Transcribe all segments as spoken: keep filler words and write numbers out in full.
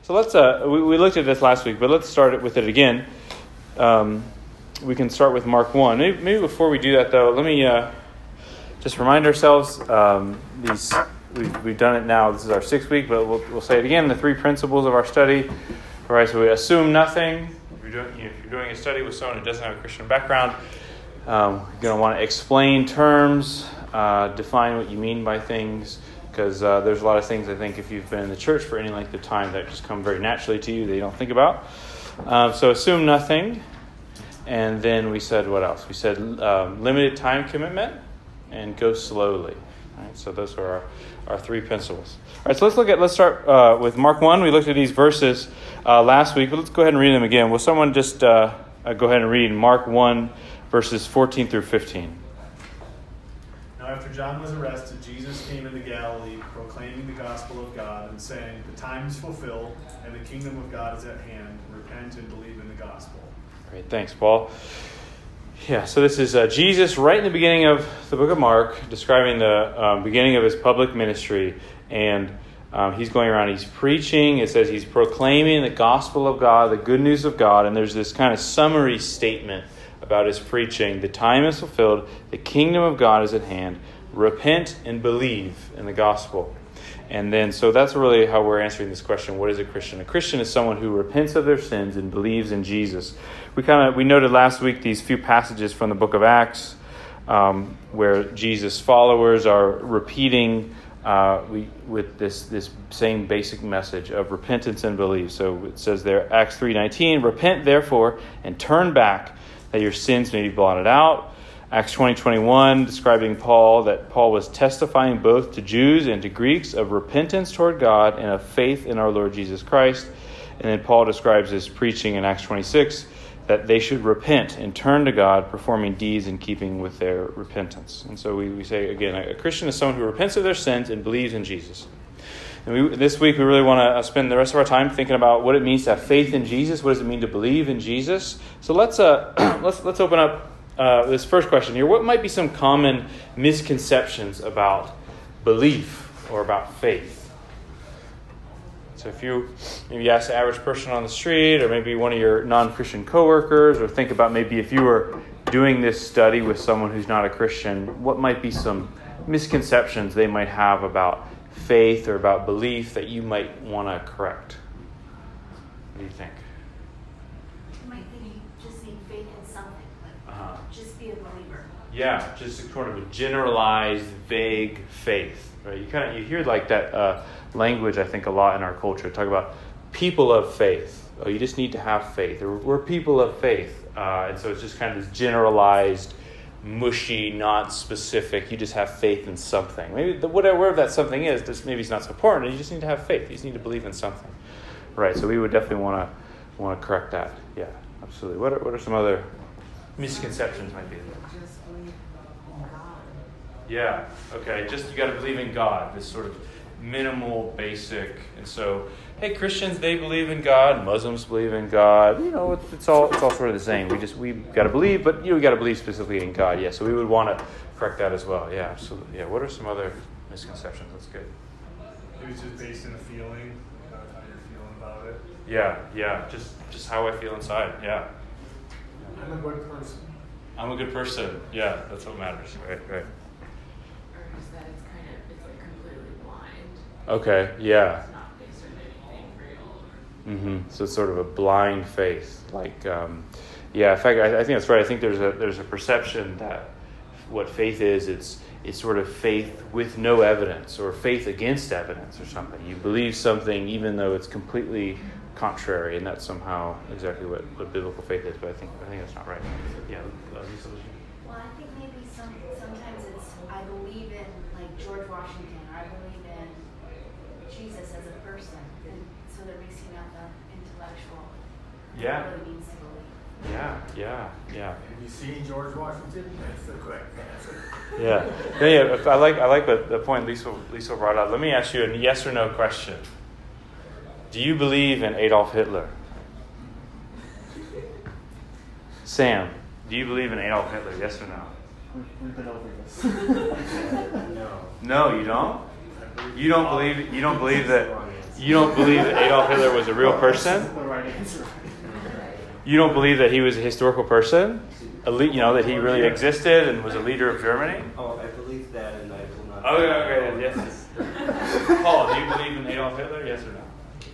So let's, uh, we, we looked at this last week, but let's start it with it again. Um, we can start with Mark one. Maybe, maybe before we do that, though, let me uh, just remind ourselves, um, these we've, we've done it now. This is our sixth week, but we'll, we'll say it again, the three principles of our study. All right, so we assume nothing. If you're doing, if you're doing a study with someone who doesn't have a Christian background, um, you're going to want to explain terms, uh, define what you mean by things, because uh, there's a lot of things, I think, if you've been in the church for any length of time that just come very naturally to you that you don't think about. Um, so assume nothing. And then we said what else? We said um, limited time commitment and go slowly. All right, so those are our, our three principles. All right, so let's look at, let's start uh, with Mark one. We looked at these verses uh, last week, but let's go ahead and read them again. Will someone just uh, uh, go ahead and read Mark one, verses fourteen through fifteen? Now after John was arrested, Jesus came into Galilee, proclaiming the gospel of God and saying, "The time is fulfilled, and the kingdom of God is at hand. Repent and believe in the gospel." Great, thanks, Paul. Yeah, so this is uh, Jesus right in the beginning of the book of Mark, describing the um, beginning of his public ministry. And um, he's going around, he's preaching. It says he's proclaiming the gospel of God, the good news of God. And there's this kind of summary statement about his preaching. The time is fulfilled. The kingdom of God is at hand. Repent and believe in the gospel. And then, so that's really how we're answering this question. What is a Christian? A Christian is someone who repents of their sins and believes in Jesus. We kind of, we noted last week these few passages from the book of Acts um, where Jesus' followers are repeating uh, we, with this, this same basic message of repentance and belief. So it says there, Acts three nineteen, "Repent therefore and turn back, that your sins may be blotted out." Acts twenty twenty-one, describing Paul, that Paul was testifying both to Jews and to Greeks of repentance toward God and of faith in our Lord Jesus Christ. And then Paul describes his preaching in Acts twenty-six, that they should repent and turn to God, performing deeds in keeping with their repentance. And so we, we say, again, a Christian is someone who repents of their sins and believes in Jesus. And we, this week we really want to spend the rest of our time thinking about what it means to have faith in Jesus. What does it mean to believe in Jesus? So let's uh, let's let's open up Uh, this first question here. What might be some common misconceptions about belief or about faith? So if you maybe ask the average person on the street, or maybe one of your non-Christian coworkers, or think about maybe if you were doing this study with someone who's not a Christian, what might be some misconceptions they might have about faith or about belief that you might want to correct? What do you think? Yeah, just sort of a generalized, vague faith, right? You kind of you hear like that uh, language, I think, a lot in our culture. Talk about people of faith. Oh, you just need to have faith. Or we're people of faith, uh, and so it's just kind of this generalized, mushy, not specific. You just have faith in something. Maybe the, whatever that something is, just maybe it's not so important. You just need to have faith. You just need to believe in something, right? So we would definitely want to want to correct that. Yeah, absolutely. What are what are some other misconceptions might be there? Yeah, okay, just you got to believe in God, this sort of minimal, basic. And so, hey, Christians, they believe in God, Muslims believe in God. You know, it's, it's all it's all sort of the same. We just, we got to believe, but you know, we got to believe specifically in God. Yeah, so we would want to correct that as well. Yeah, absolutely. Yeah, what are some other misconceptions? That's good. Maybe it's just based in a feeling, about how you're feeling about it. Yeah, yeah, just, just how I feel inside, yeah. I'm a good person. I'm a good person. Yeah, that's what matters. Right, right. That it's kind of it's like completely blind. Okay, yeah. It's not based on anything real. Mm-hmm. So it's sort of a blind faith. Like, um, yeah, in fact, I, I think that's right. I think there's a there's a perception that what faith is, it's it's sort of faith with no evidence, or faith against evidence, or something. You believe something even though it's completely contrary, and that's somehow exactly what, what biblical faith is. But I think I think that's not right. Yeah, uh, Lisa. Well, I think maybe some sometimes it's I believe in like George Washington, or I believe in Jesus as a person, and so they're mixing up the intellectual. Yeah. What it means to believe. Yeah, yeah, yeah. Have you seen George Washington? That's the correct answer. Yeah, yeah, yeah. I like I like the, the point Lisa Lisa brought up. Let me ask you a yes or no question. Do you believe in Adolf Hitler? Sam, do you believe in Adolf Hitler? Yes or no? We've been over this. No. No, you don't. You don't believe. You don't believe that. You don't believe that Adolf Hitler was a real person? That's the right answer. You don't believe that he was a historical person? A le- you know, that he really existed and was a leader of Germany? Oh, I believe that, and I will not. Oh, okay, okay, yes. Paul, do you believe in Adolf Hitler? Yes or no?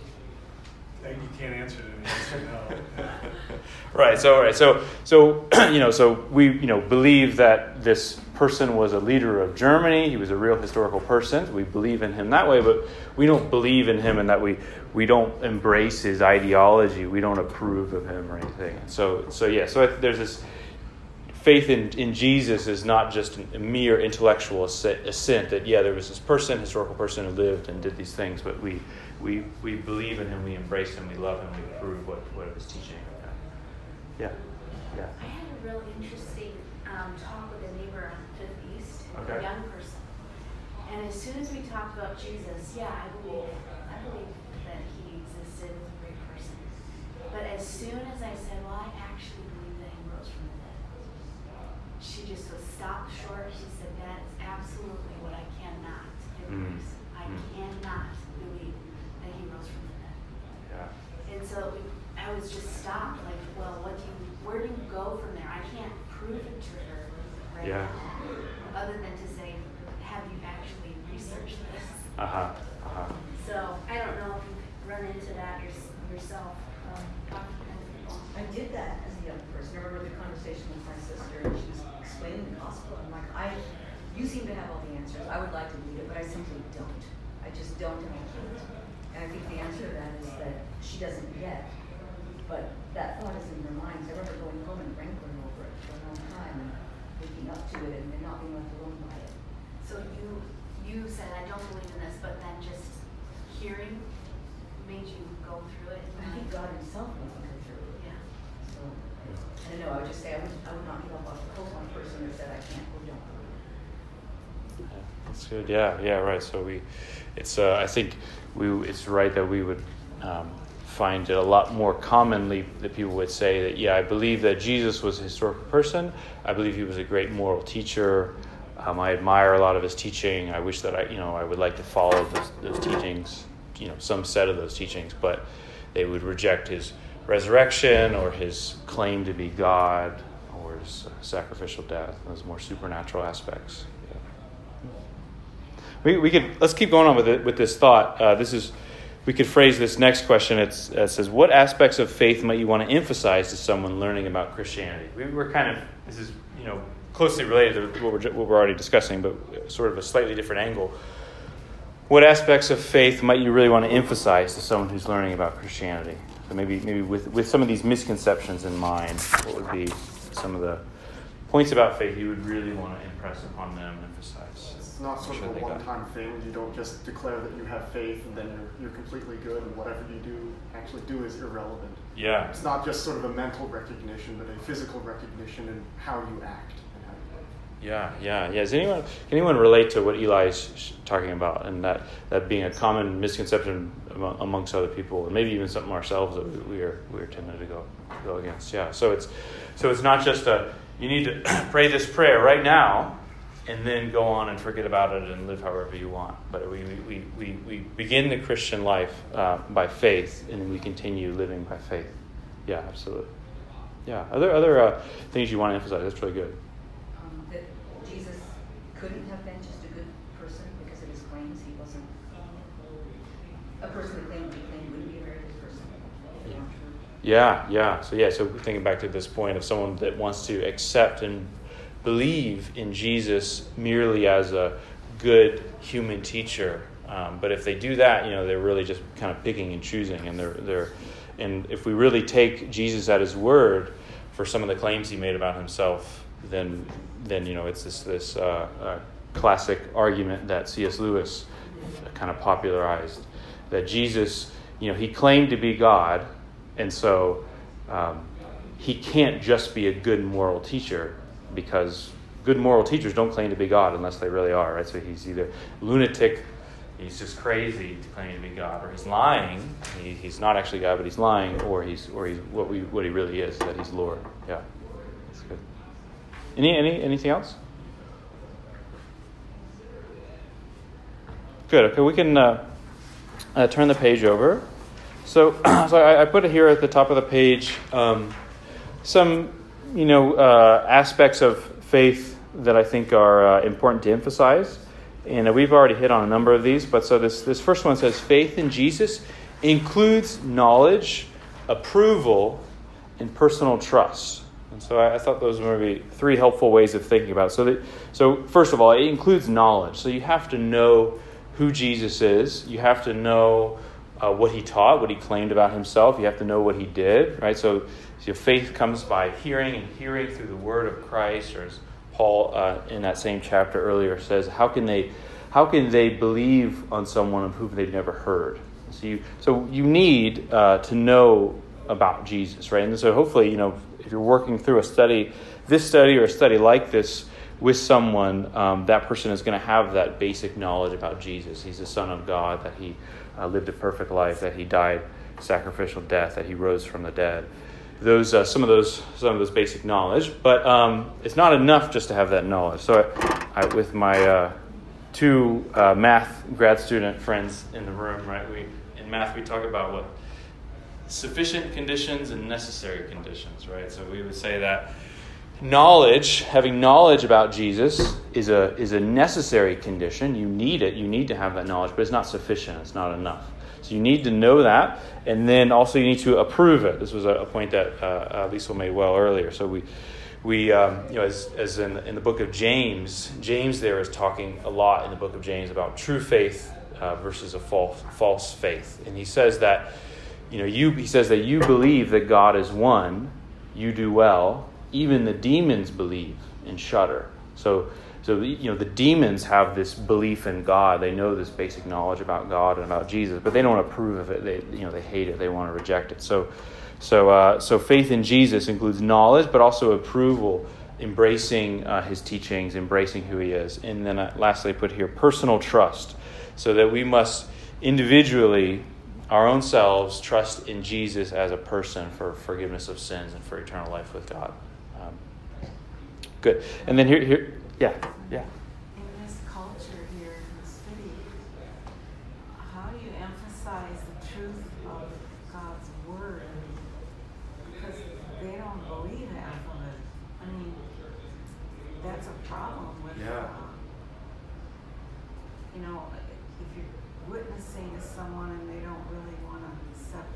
And you can't answer it in yes or no. Right. So, all right. So, so you know, so we you know believe that this person was a leader of Germany. He was a real historical person. We believe in him that way, but we don't believe in him in that we we don't embrace his ideology. We don't approve of him or anything. So, so yeah. So there's this faith in in Jesus is not just a mere intellectual assent that yeah, there was this person, historical person who lived and did these things, but we we we believe in him, we embrace him, we love him, we approve what what he was teaching. Yeah, yeah. I had a really interesting um, talk with a neighbor on Fifth East, Okay. a young person. And as soon as we talked about Jesus, yeah, I believe, I believe that he existed, was a great person. But as soon as I said, well, I actually believe that he rose from the dead, she just was stopped short. She said, that is absolutely what I cannot embrace. Mm. I Mm. cannot believe that he rose from the dead. Yeah. And so we, I was just stopped, like, well, what do you, where do you go from there? I can't prove it to her right Yeah. now, other than to say, have you actually researched this? Uh huh. Uh huh. So I don't know if you've run into that yours, yourself. Um, talking to other people. I did that as a young person. I remember the conversation with my sister, and she was explaining the gospel. I'm like, I, you seem to have all the answers. I would like to believe it, but I simply don't. I just don't, and I can't. And I think the answer to that is that she doesn't yet. But that thought is in her mind. So I remember going home and wrangling over it for a long time, and waking up to it, and, and not being left alone by it. So you you said, I don't believe in this, but then just hearing made you go through it. I think God Himself made me go through it. Yeah. So I don't know. I would just say I would, I would not give up on the hope on a person who said I can't or don't believe. That's good. Yeah. Yeah. Right. So we, it's. Uh, I think we. It's right that we would. Um, find it a lot more commonly that people would say that, yeah, I believe that Jesus was a historical person. I believe he was a great moral teacher. Um, I admire a lot of his teaching. I wish that I, you know, I would like to follow those, those teachings, you know, some set of those teachings, but they would reject his resurrection or his claim to be God or his uh, sacrificial death, those more supernatural aspects. Yeah. We we could, let's keep going on with it, with this thought. Uh, this is, We could phrase this next question. It's, it says, what aspects of faith might you want to emphasize to someone learning about Christianity? We, we're kind of, this is, you know, closely related to what we're, what we're already discussing, but sort of a slightly different angle. What aspects of faith might you really want to emphasize to someone who's learning about Christianity? So maybe maybe with, with some of these misconceptions in mind, what would be some of the points about faith you would really want to impress upon them and emphasize? It's not sort Sure of a they got it. one-time thing. You don't just declare that you have faith and then you're, you're completely good, and whatever you do actually do is irrelevant. Yeah. It's not just sort of a mental recognition, but a physical recognition in how you act and how you live. Yeah, yeah, yeah. Does anyone can anyone relate to what Eli's sh- talking about, and that, that being a common misconception among, amongst other people, and maybe even something ourselves that we, we are we are tending to go go against? Yeah. So it's so it's not just a you need to pray this prayer right now, and then go on and forget about it and live however you want. But we we we, we begin the Christian life uh, by faith, and then we continue living by faith. Yeah, absolutely. Yeah. Other other uh, things you want to emphasize? That's really good. Um, that Jesus couldn't have been just a good person because of his claims. He wasn't a person that claimed to be claimed wouldn't be a very good person. If not true. Yeah, yeah. So yeah, so thinking back to this point of someone that wants to accept and believe in Jesus merely as a good human teacher, um, but if they do that, you know, they're really just kind of picking and choosing, and they're they're, and if we really take Jesus at his word for some of the claims he made about himself, then then you know it's this this uh, uh, classic argument that C S Lewis kind of popularized, that Jesus, you know, he claimed to be God. And so um, he can't just be a good moral teacher, because good moral teachers don't claim to be God unless they really are, right? So he's either lunatic, he's just crazy to claim to be God, or he's lying. He, he's not actually God, but he's lying, or he's or he's what we what he really is, that he's Lord. Yeah, that's good. Any any anything else? Good. Okay, we can uh, uh, turn the page over. So, so I, I put it here at the top of the page. Um, some, you know, uh, aspects of faith that I think are uh, important to emphasize. And uh, we've already hit on a number of these. But so this, this first one says, faith in Jesus includes knowledge, approval, and personal trust. And so I, I thought those were maybe three helpful ways of thinking about it. So, that, so first of all, it includes knowledge. So you have to know who Jesus is. You have to know uh, what he taught, what he claimed about himself. You have to know what he did, right? So, so faith comes by hearing, and hearing through the word of Christ, or as Paul uh, in that same chapter earlier says, how can they, how can they believe on someone of whom they've never heard? So you, so you need uh, to know about Jesus, right? And so hopefully, you know, if you're working through a study, this study or a study like this with someone, um, that person is going to have that basic knowledge about Jesus. He's the Son of God, that he uh, lived a perfect life, that he died sacrificial death, that he rose from the dead. Those uh, some of those some of those basic knowledge, but um, it's not enough just to have that knowledge. So, I, I, with my uh, two uh, math grad student friends in the room, right? We in math we talk about what sufficient conditions and necessary conditions, right? So we would say that knowledge, having knowledge about Jesus, is a is a necessary condition. You need it. You need to have that knowledge, but it's not sufficient. It's not enough. So you need to know that, and then also you need to approve it. This was a, a point that uh, uh, Liesl made well earlier. So we, we um, you know, as as in in the book of James, James there is talking a lot in the book of James about true faith uh, versus a false false faith, and he says that, you know, you he says that you believe that God is one, you do well. Even the demons believe and shudder. So. So, you know, the demons have this belief in God. They know this basic knowledge about God and about Jesus, but they don't approve of it. They, you know, they hate it. They want to reject it. So, so, uh, so faith in Jesus includes knowledge, but also approval, embracing uh, his teachings, embracing who he is. And then uh, lastly, I put here personal trust, so that we must individually, our own selves, trust in Jesus as a person for forgiveness of sins and for eternal life with God. Um, good. And then here, here. Yeah, yeah. In this culture here in the city, how do you emphasize the truth of God's word? Because they don't believe half of it. I mean, that's a problem with, Yeah. uh, you know, if you're witnessing to someone and they don't really want to accept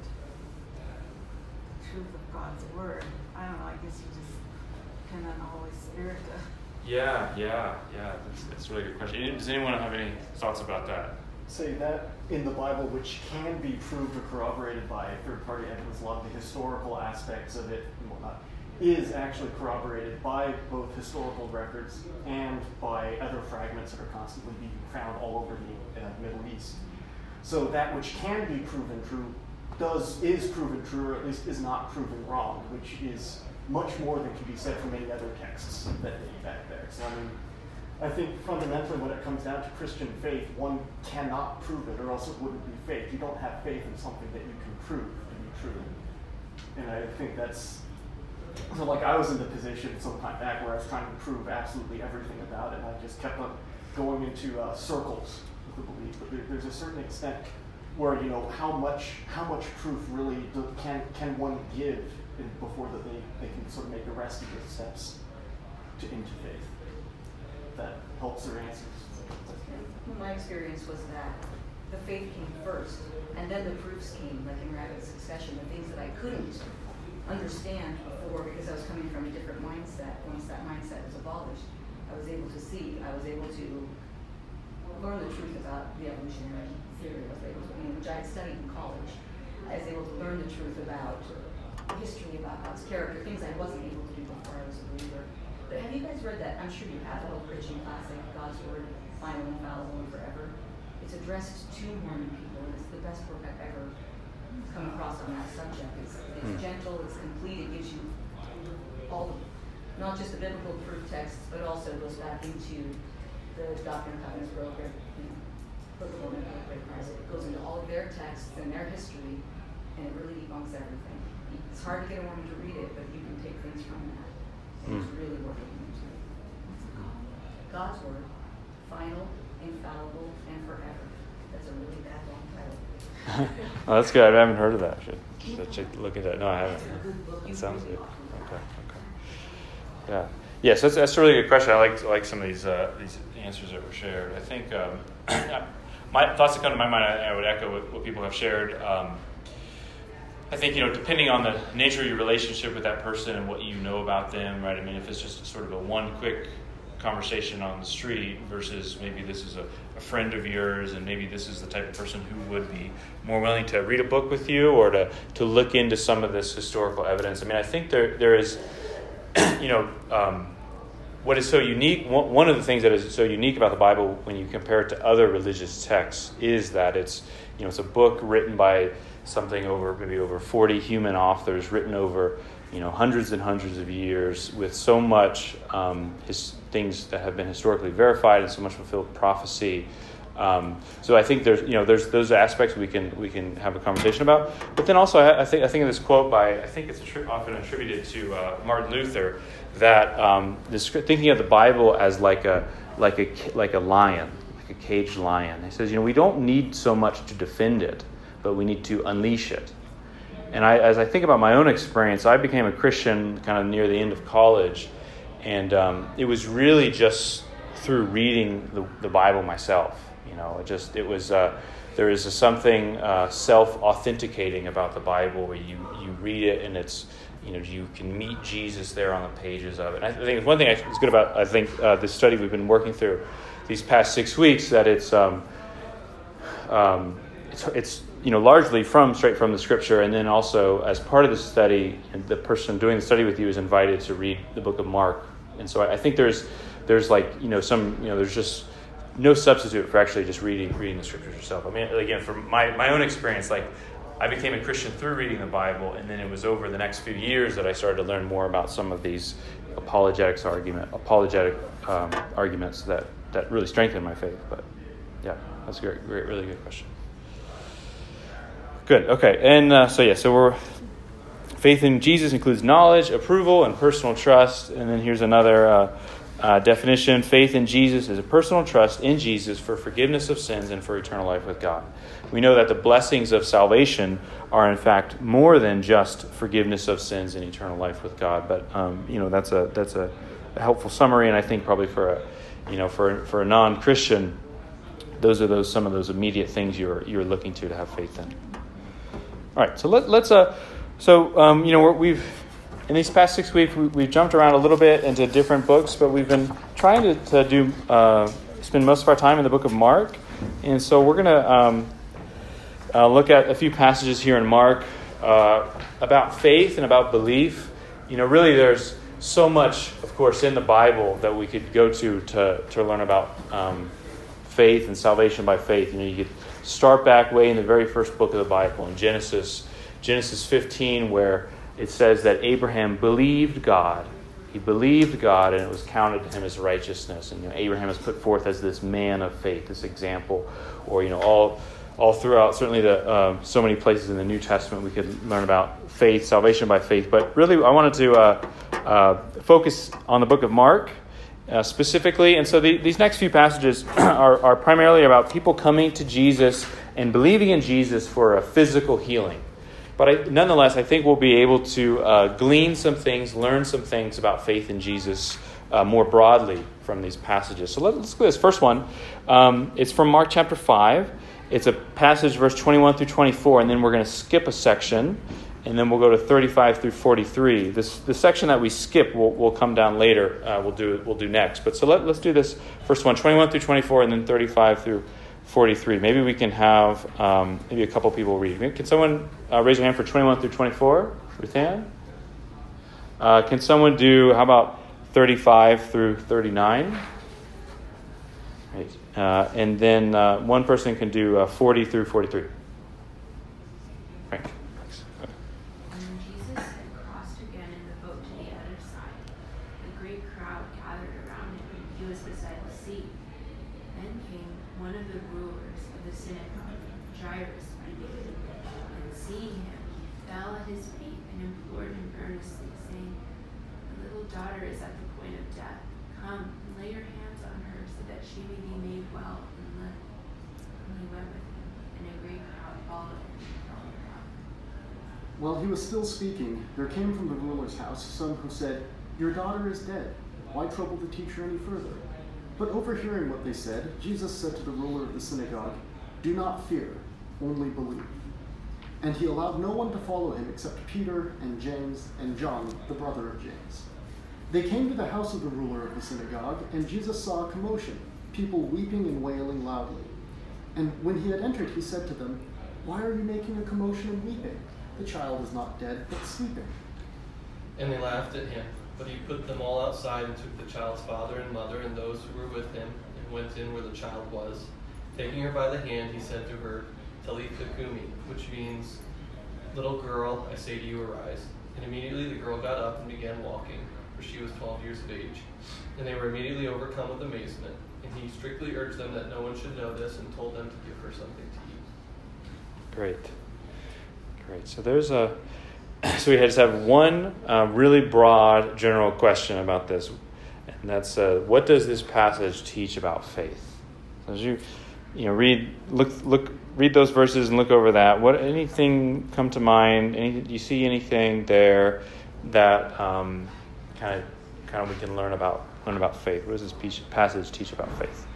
the truth of God's word, I don't know, I guess you just depend on the Holy Spirit to... Yeah, yeah, yeah. That's, that's a really good question. Does anyone have any thoughts about that? Say that in the Bible, which can be proved or corroborated by third-party evidence, a lot of the historical aspects of it and whatnot, is actually corroborated by both historical records and by other fragments that are constantly being found all over the uh, Middle East. So that which can be proven true does is proven true, or at least is not proven wrong, which is much more than can be said for many other texts that date back there. So I mean, I think fundamentally when it comes down to Christian faith, one cannot prove it, or else it wouldn't be faith. You don't have faith in something that you can prove to be true. And I think that's, so like I was in the position some time back where I was trying to prove absolutely everything about it, and I just kept on going into uh, circles with the belief. But there, there's a certain extent where, you know, how much how much proof really do, can can one give in, before that they, they can sort of make the rest of the steps to into faith. That helps their answers. My experience was that the faith came first, and then the proofs came, like in rapid succession, the things that I couldn't understand before because I was coming from a different mindset. Once that mindset was abolished, I was able to see, I was able to learn the truth about the evolutionary theory, I was able to, you know, which I had studied in college. I was able to learn the truth about history, about God's character, things I wasn't able to do before I was a believer. But have you guys read that? I'm sure you have, that old Christian classic, God's Word, Final, Infallible, and Forever. It's addressed to Mormon people, and it's the best book I've ever come across on that subject. It's, it's mm. gentle, it's complete, it gives you all the, not just the biblical proof texts, but also goes back into the Doctrine and Covenants broker, you know, Book of Mormon, Great Christ. It goes into all of their texts and their history, and it really debunks everything. It's hard to get a Mormon to read it, but you can take things from that. And it's really worth looking into. God's Word, final, infallible, and forever. That's a really bad long title. Oh, that's good. I haven't heard of that. Should, should check, look at that. No, I haven't. It's a good book. That You sounds really good. ought to. Okay. Okay. Yeah. Yes, that's that's a really good question. I like I like some of these uh, these answers that were shared. I think um, my thoughts that come to my mind, I, I would echo what, what people have shared. Um, I think, you know, depending on the nature of your relationship with that person and what you know about them, right? I mean, if it's just sort of a one quick conversation on the street versus maybe this is a, a friend of yours and maybe this is the type of person who would be more willing to read a book with you or to, to look into some of this historical evidence. I mean, I think there there is, you know, um, what is so unique, one of the things that is so unique about the Bible when you compare it to other religious texts is that it's, you know, it's a book written by something over, maybe over forty human authors, written over, you know, hundreds and hundreds of years with so much um, his, things that have been historically verified and so much fulfilled prophecy. Um, so I think there's, you know, there's those aspects we can we can have a conversation about. But then also, I, I think I think of this quote by, I think it's attri- often attributed to uh, Martin Luther, that um, this, thinking of the Bible as like a like a like a lion, like a caged lion. He says, you know, we don't need so much to defend it, but we need to unleash it. And I, as I think about my own experience, I became a Christian kind of near the end of college, and um, it was really just through reading the, the Bible myself. You know, it just it was uh, there is a something uh, self-authenticating about the Bible where you, you read it and it's, you know, you can meet Jesus there on the pages of it. And I think one thing that's good about I think uh, this study we've been working through these past six weeks that it's um, um, it's it's you know largely from straight from the Scripture, and then also as part of the study, the person doing the study with you is invited to read the book of Mark. And so I, I think there's there's like you know some you know there's just no substitute for actually just reading reading the Scriptures yourself. I mean, again, from my, my own experience, like I became a Christian through reading the Bible, and then it was over the next few years that I started to learn more about some of these apologetics argument apologetic um, arguments that, that really strengthened my faith. But yeah, that's a great, great, really good question. Good. Okay, and uh, so yeah, so we're faith in Jesus includes knowledge, approval, and personal trust. And then here's another. Uh, Uh, definition: faith in Jesus is a personal trust in Jesus for forgiveness of sins and for eternal life with God. We know that the blessings of salvation are in fact more than just forgiveness of sins and eternal life with God. But um, you know that's a that's a, a helpful summary, and I think probably for a you know for for a non-Christian, those are those some of those immediate things you're you're looking to to have faith in. All right, so let, let's uh so um, you know we're, we've. In these past six weeks, we, we've jumped around a little bit into different books, but we've been trying to, to do uh, spend most of our time in the book of Mark. And so we're going to um, uh, look at a few passages here in Mark uh, about faith and about belief. You know, really there's so much, of course, in the Bible that we could go to to, to learn about um, faith and salvation by faith. You know, you could start back way in the very first book of the Bible, in Genesis, Genesis fifteen, where it says that Abraham believed God. He believed God, and it was counted to him as righteousness. And you know, Abraham is put forth as this man of faith, this example. Or you know, all all throughout, certainly the uh, so many places in the New Testament we could learn about faith, salvation by faith. But really, I wanted to uh, uh, focus on the book of Mark uh, specifically. And so the, these next few passages are, are primarily about people coming to Jesus and believing in Jesus for a physical healing. But I, nonetheless, I think we'll be able to uh, glean some things, learn some things about faith in Jesus uh, more broadly from these passages. So let, let's go to this first one. Um, it's from Mark chapter five. It's a passage, verse twenty-one through twenty-four, and then we're going to skip a section, and then we'll go to thirty-five through forty-three. This the section that we skip will will come down later. Uh, we'll do we'll do next. But so let, let's do this first one, twenty-one through twenty-four, and then thirty-five through forty-three. Maybe we can have um, maybe a couple people read. Can someone uh, raise their hand for twenty-one through twenty-four? Ruth Ann? Uh, can someone do, how about thirty-five through thirty-nine? Right. Uh, and then uh, one person can do uh, forty through forty-three. Frank. Thanks. Okay. When Jesus had crossed again in the boat to the other side, a great crowd gathered around him, and he was beside the sea. Then came one of the rulers of the synagogue, Jairus by name, and seeing him, he fell at his feet and implored him earnestly, saying, "The little daughter is at the point of death. Come and lay your hands on her so that she may be made well and live." And he went with and a great crowd followed him from around. While he was still speaking, there came from the ruler's house some who said, "Your daughter is dead. Why trouble the teacher any further?" But overhearing what they said, Jesus said to the ruler of the synagogue, "Do not fear, only believe." And he allowed no one to follow him except Peter and James and John, the brother of James. They came to the house of the ruler of the synagogue, and Jesus saw a commotion, people weeping and wailing loudly. And when he had entered, he said to them, "Why are you making a commotion and weeping? The child is not dead, but sleeping." And they laughed at him. But he put them all outside and took the child's father and mother and those who were with him and went in where the child was. Taking her by the hand, he said to her, "Talitha Kumi," which means, "Little girl, I say to you, arise." And immediately the girl got up and began walking, for she was twelve years of age. And they were immediately overcome with amazement. And he strictly urged them that no one should know this and told them to give her something to eat. Great. Great. So there's a, so we just have one uh, really broad general question about this. And that's, uh, what does this passage teach about faith? As you, you know, read, look, look, read those verses and look over that. What, anything come to mind? Any, do you see anything there that um, kind of, kind of we can learn about, learn about faith? What does this passage teach about faith?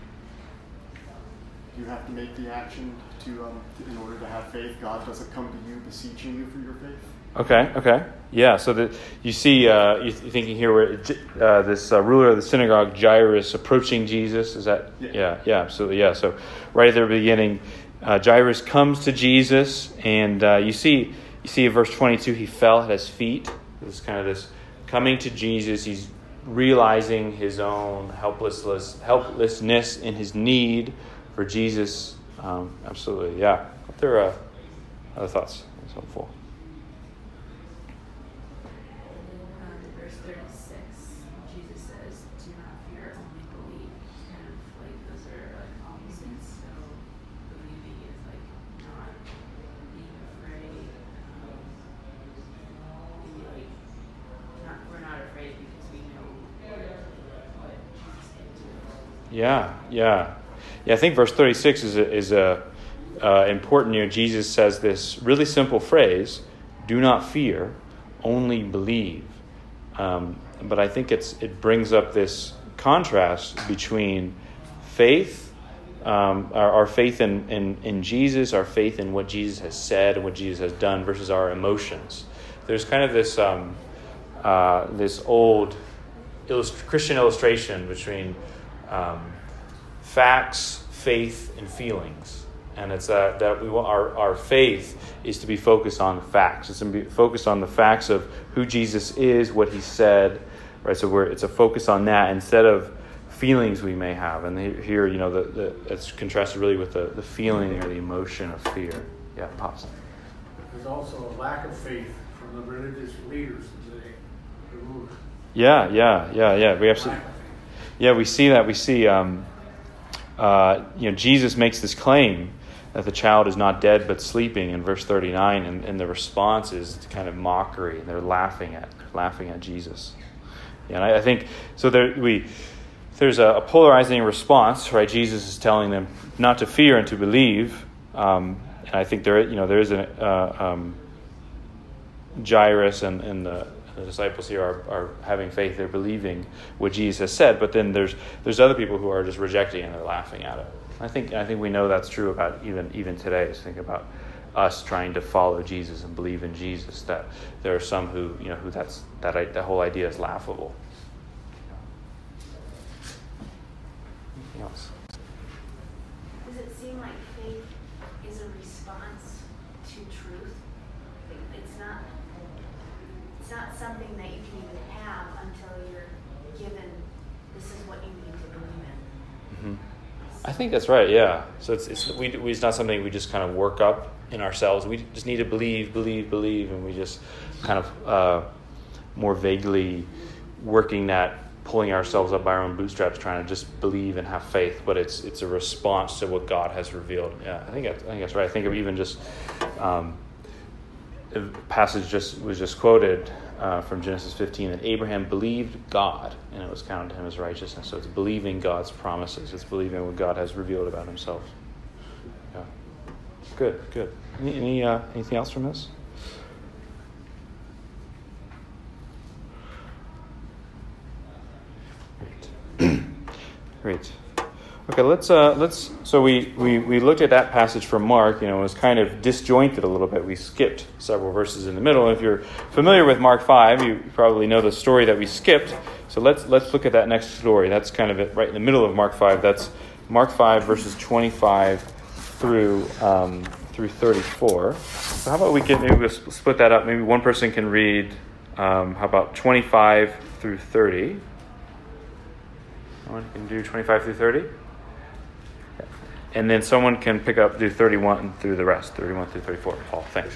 You have to make the action to, um, to, in order to have faith. God doesn't come to you beseeching you for your faith. Okay, okay. Yeah, so that you see, uh, you're thinking here where uh, this uh, ruler of the synagogue, Jairus, approaching Jesus. Is that? Yeah, yeah, yeah, absolutely. Yeah, so right at the beginning, uh, Jairus comes to Jesus, and uh, you see, you see in verse twenty-two, he fell at his feet. This is kind of this coming to Jesus. He's realizing his own helplessness, helplessness in his need for Jesus. Um, absolutely, yeah. What are there uh, other thoughts? That's helpful. Yeah, yeah, yeah. I think verse thirty-six is a, is a uh, important. You know, Jesus says this really simple phrase: "Do not fear, only believe." Um, but I think it's it brings up this contrast between faith, um, our, our faith in, in in Jesus, our faith in what Jesus has said and what Jesus has done, versus our emotions. There's kind of this um, uh, this old illust- Christian illustration between Um, facts, faith, and feelings, and it's uh, that we want our, our faith is to be focused on the facts. It's to be focused on the facts of who Jesus is, what He said, right? So we're it's a focus on that instead of feelings we may have. And here, you know, the, the it's contrasted really with the, the feeling or the emotion of fear. Yeah, pops. There's also a lack of faith from the religious leaders today, the rulers. Yeah, yeah, yeah, yeah. We absolutely. Yeah, we see that. We see, um, uh, you know, Jesus makes this claim that the child is not dead but sleeping in verse thirty-nine, and, and the response is kind of mockery. They're laughing at laughing at Jesus. Yeah, and I, I think so. There we there's a, a polarizing response, right? Jesus is telling them not to fear and to believe, um, and I think there, you know, there is a uh, um, Jairus and and the. The disciples here are, are having faith; they're believing what Jesus has said. But then there's there's other people who are just rejecting it and they're laughing at it. I think I think we know that's true about even even today. Just think about us trying to follow Jesus and believe in Jesus. That there are some who you know who that's that that whole idea is laughable. Anything else? Does it seem like faith is a response to truth? It's not. It's not something that you can even have until you're given, this is what you need to believe in. Mm-hmm. I think that's right, yeah. So it's it's we, we it's not something we just kind of work up in ourselves. We just need to believe, believe, believe, and we just kind of uh, more vaguely working that, pulling ourselves up by our own bootstraps, trying to just believe and have faith. But it's it's a response to what God has revealed. Yeah, I think that's, I think that's right. I think of even just. Um, A passage just was just quoted uh, from Genesis fifteen that Abraham believed God and it was counted to him as righteousness. So it's believing God's promises. It's believing what God has revealed about Himself. Yeah. good, good. Any, any uh, anything else from this? Great. Great. Okay, let's uh, let's. So we, we we looked at that passage from Mark. You know, it was kind of disjointed a little bit. We skipped several verses in the middle. If you're familiar with Mark five, you probably know the story that we skipped. So let's let's look at that next story. That's kind of it, right in the middle of Mark five. That's Mark five verses twenty-five through um, through thirty-four. So how about we can maybe we'll split that up. Maybe one person can read. Um, how about twenty-five through thirty? Someone can do twenty-five through thirty. And then someone can pick up, do thirty-one through the rest, thirty-one through thirty-four. Paul, thanks.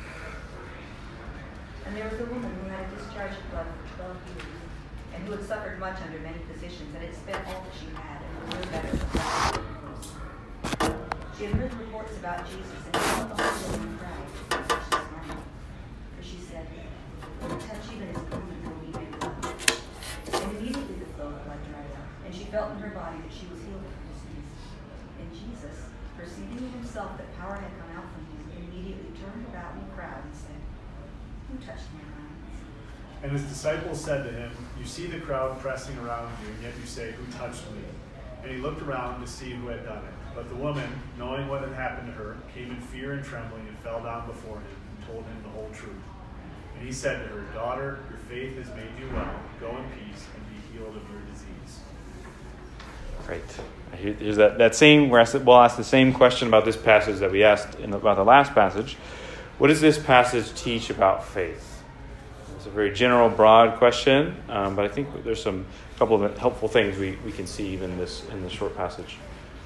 And there was a woman who had a discharge of blood for twelve years, and who had suffered much under many physicians, and had spent all that she had, and was no better than that. She had heard reports about Jesus, and she felt the whole woman cried, and touched his garment. For she said, "If I touch even his garment, I will be made well." And immediately the flow of blood dried up, and she felt in her body that she was healed of her disease. And Jesus, perceiving in himself that power had gone out from him, immediately turned about in the crowd and said, "Who touched my garments?" And his disciples said to him, "You see the crowd pressing around you, and yet you say, 'Who touched me?'" And he looked around to see who had done it. But the woman, knowing what had happened to her, came in fear and trembling and fell down before him and told him the whole truth. And he said to her, "Daughter, your faith has made you well. Go in peace and be healed of your disease." Great. Here's that, that same, we'll ask the same question about this passage that we asked in, about the last passage. What does this passage teach about faith? It's a very general, broad question, um, but I think there's some a couple of helpful things we, we can see even in this in this short passage.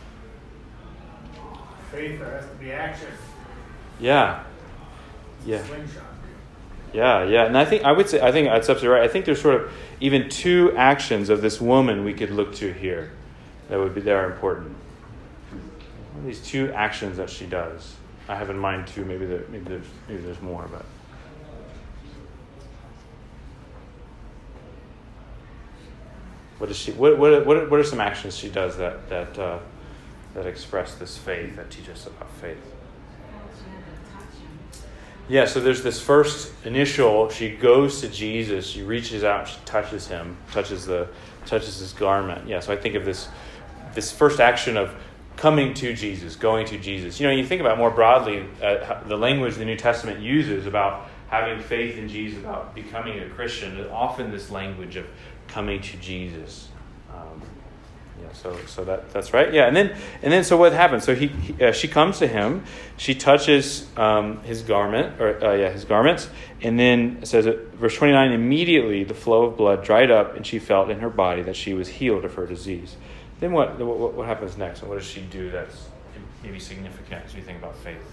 Faith, there has to be action. Yeah. Yeah. Slingshot. Yeah, yeah. And I think I would say I think that's absolutely right. I think there's sort of even two actions of this woman we could look to here that would be that are important. What are these two actions that she does? I have in mind two. Maybe there, maybe there's maybe there's more, but what is she? What what what what are some actions she does that that uh, that express this faith, that teach us about faith? Yeah, so there's this first initial, she goes to Jesus, she reaches out, she touches him, touches the touches his garment. Yeah, so I think of this this first action of coming to Jesus, going to Jesus. You know, you think about more broadly uh, the language the New Testament uses about having faith in Jesus, about becoming a Christian, often this language of coming to Jesus. Um, yeah, so so that that's right. Yeah, and then and then so what happens? So he, he uh, she comes to him, she touches um, his garment, or uh, yeah, his garments, and then it says, it, verse twenty-nine. Immediately the flow of blood dried up, and she felt in her body that she was healed of her disease. Then what what, what happens next, and what does she do that's maybe significant as we think about faith?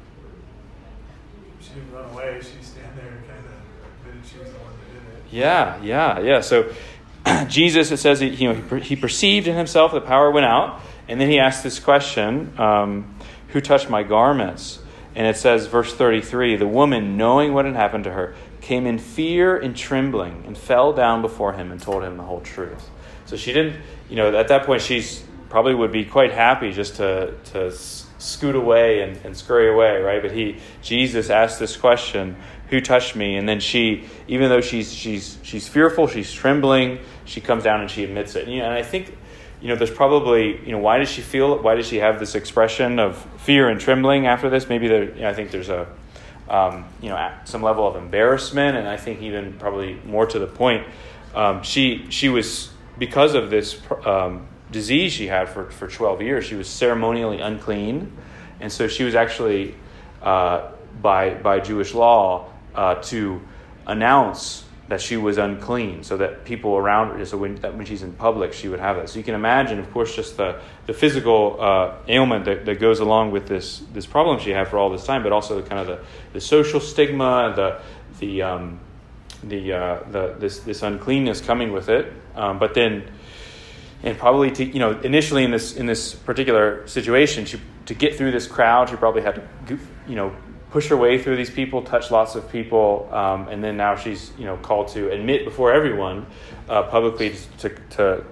She didn't run away. She stand there and kind of admitted she was the one that did it. Yeah, yeah, yeah. So Jesus, it says, he, you know, he, he perceived in himself the power went out, and then he asked this question, um, "Who touched my garments?" And it says, verse thirty-three, the woman, knowing what had happened to her, came in fear and trembling and fell down before him and told him the whole truth. So she didn't, you know, at that point she's probably would be quite happy just to to scoot away and, and scurry away, right? But he, Jesus asked this question, "Who touched me?" And then she, even though she's she's she's fearful, she's trembling, she comes down and she admits it. And, you know, and I think, you know, there's probably, you know, why does she feel it? Why does she have this expression of fear and trembling after this? Maybe there, you know, I think there's a, um, you know, some level of embarrassment, and I think even probably more to the point, um, she she was, because of this um, disease she had for, for twelve years, she was ceremonially unclean, and so she was actually uh, by by Jewish law uh, to announce that she was unclean, so that people around her, so when that when she's in public, she would have that. So you can imagine, of course, just the the physical uh, ailment that, that goes along with this this problem she had for all this time, but also the kind of the, the social stigma, the the um, the uh, the this this uncleanness coming with it. Um, but then, and probably to, you know, initially in this in this particular situation, she, to get through this crowd, she probably had to, you know, push her way through these people, touch lots of people, um, and then now she's, you know, called to admit before everyone uh, publicly to, to to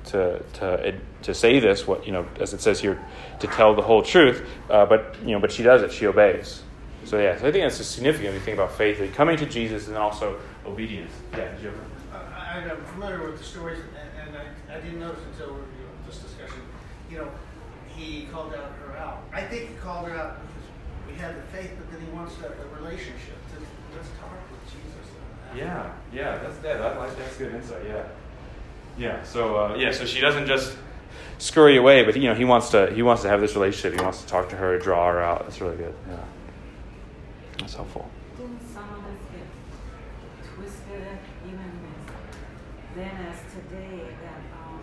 to to to say this, what you know, as it says here, to tell the whole truth. Uh, but you know, but she does it. She obeys. So yeah, so I think that's a significant when you think about faith, that coming to Jesus and then also obedience. Yeah, did you ever? Uh, I, I'm familiar with the stories, and, and I, I didn't notice until you know, this discussion. You know, he called out her out. I think he called her out because we had the faith, but then he wants a, a relationship. To, let's talk with Jesus. Yeah, yeah, that's that. I like that's good insight. Yeah, yeah. So uh, yeah, so she doesn't just scurry away, but you know, he wants to he wants to have this relationship. He wants to talk to her, draw her out. That's really good. Yeah, that's helpful. Didn't some of us get twisted, even as, then as today, that um,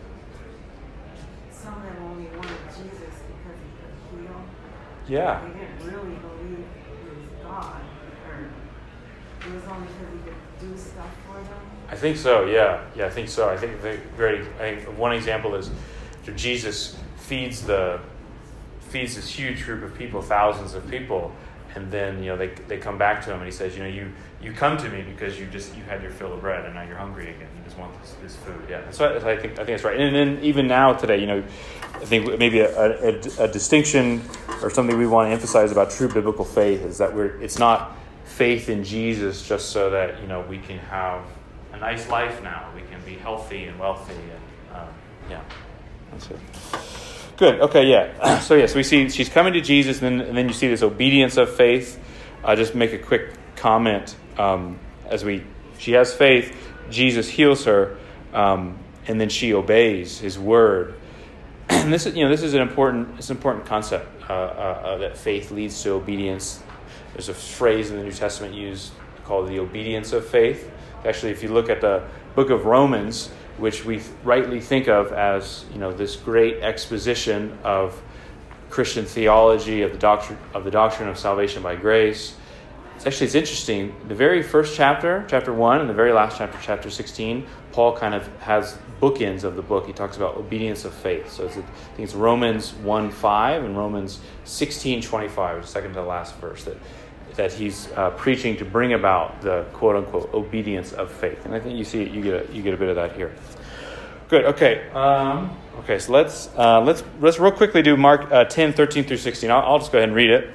some of them only wanted Jesus because he could heal? Yeah. They didn't really believe he was God, or it was only because he could do stuff for them? I think so. Yeah, yeah, I think so. I think the great. I think one example is after Jesus feeds the feeds this huge group of people, thousands of people. And then, you know, they they come back to him and he says, you know, you, you come to me because you just you had your fill of bread and now you're hungry again. You just want this, this food. Yeah. So I, I think I think that's right. And then even now today, you know, I think maybe a, a, a distinction or something we want to emphasize about true biblical faith is that we're it's not faith in Jesus just so that, you know, we can have a nice life now. We can be healthy and wealthy and um, yeah. That's it. Good. Okay. Yeah. So yes, we see she's coming to Jesus, and then, and then you see this obedience of faith. I'll just make a quick comment. Um, as we, she has faith. Jesus heals her, um, and then she obeys His word. And this is, you know, this is an important, it's an important concept uh, uh, uh, that faith leads to obedience. There's a phrase in the New Testament used called the obedience of faith. Actually, if you look at the book of Romans, which we rightly think of as, you know, this great exposition of Christian theology, of the doctrine of the doctrine of salvation by grace. It's actually it's interesting. The very first chapter, chapter one, and the very last chapter, chapter sixteen, Paul kind of has bookends of the book. He talks about obedience of faith. So it's, I think it's Romans one five and Romans sixteen twenty-five, second to the last verse, that that he's uh, preaching to bring about the quote unquote obedience of faith. And I think you see it, you get a, you get a bit of that here. Good. Okay. Um, okay. So let's uh, let's let's real quickly do Mark uh, ten thirteen through sixteen. I'll, I'll just go ahead and read it.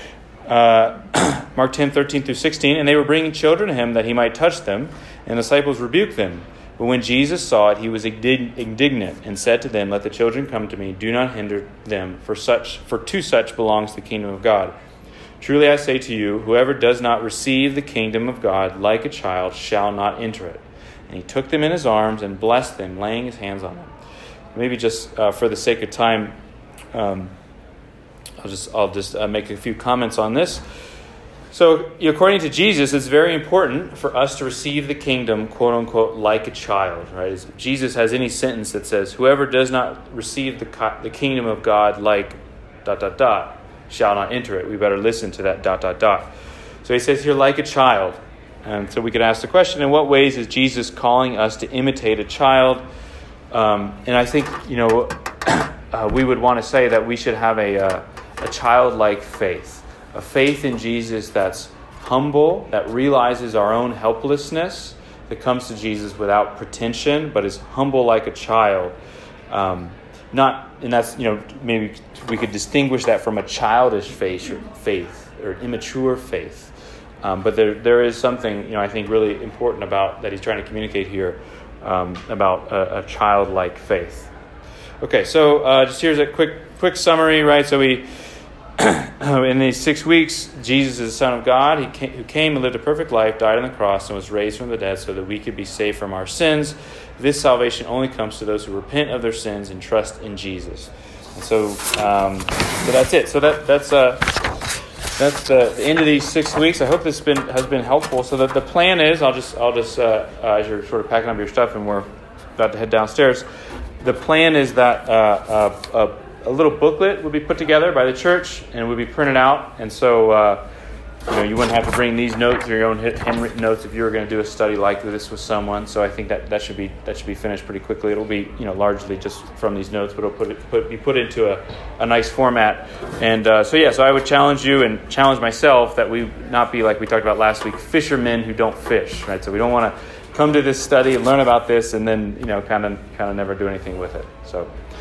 Uh, Mark ten thirteen through sixteen. And they were bringing children to him that he might touch them, and the disciples rebuked them. But when Jesus saw it, he was indignant and said to them, "Let the children come to me. Do not hinder them, for such for to such belongs the kingdom of God. Truly I say to you, whoever does not receive the kingdom of God like a child shall not enter it." And he took them in his arms and blessed them, laying his hands on them. Maybe just uh, for the sake of time, um, I'll just I'll just uh, make a few comments on this. So, according to Jesus, it's very important for us to receive the kingdom, quote unquote, like a child. Right? If Jesus has any sentence that says, "Whoever does not receive the the kingdom of God like dot dot dot shall not enter it," we better listen to that dot dot dot. So he says here, like a child. And so we could ask the question, in what ways is Jesus calling us to imitate a child? Um, and I think, you know, uh, we would want to say that we should have a, uh, a childlike faith. A faith in Jesus that's humble, that realizes our own helplessness, that comes to Jesus without pretension, but is humble like a child. Um, not, and that's, you know, maybe we could distinguish that from a childish faith or, faith, or immature faith. Um, but there, there is something, you know, I think really important about that he's trying to communicate here um, about a, a childlike faith. Okay, so uh, just here's a quick, quick summary, right? So we, in these six weeks, Jesus is the Son of God. He came, who came and lived a perfect life, died on the cross, and was raised from the dead, so that we could be saved from our sins. This salvation only comes to those who repent of their sins and trust in Jesus. And so, um, so that's it. So that that's uh. That's the, the end of these six weeks. I hope this been has been helpful. So that the plan is, I'll just I'll just uh, uh, as you're sort of packing up your stuff and we're about to head downstairs. The plan is that uh, uh, a, a little booklet would be put together by the church and would be printed out. And so uh, you know you wouldn't have to bring these notes or your own handwritten notes if you were going to do a study like this with someone. So I think that, that should be that should be finished pretty quickly. It'll be you know largely just from these notes, but it'll put it put be put into a, a nice format. And uh, so yeah, so I would challenge you and challenge myself that we not be like we talked about last week, fishermen who don't fish. Right. So we don't want to come to this study and learn about this, and then you know kind of kind of never do anything with it. So.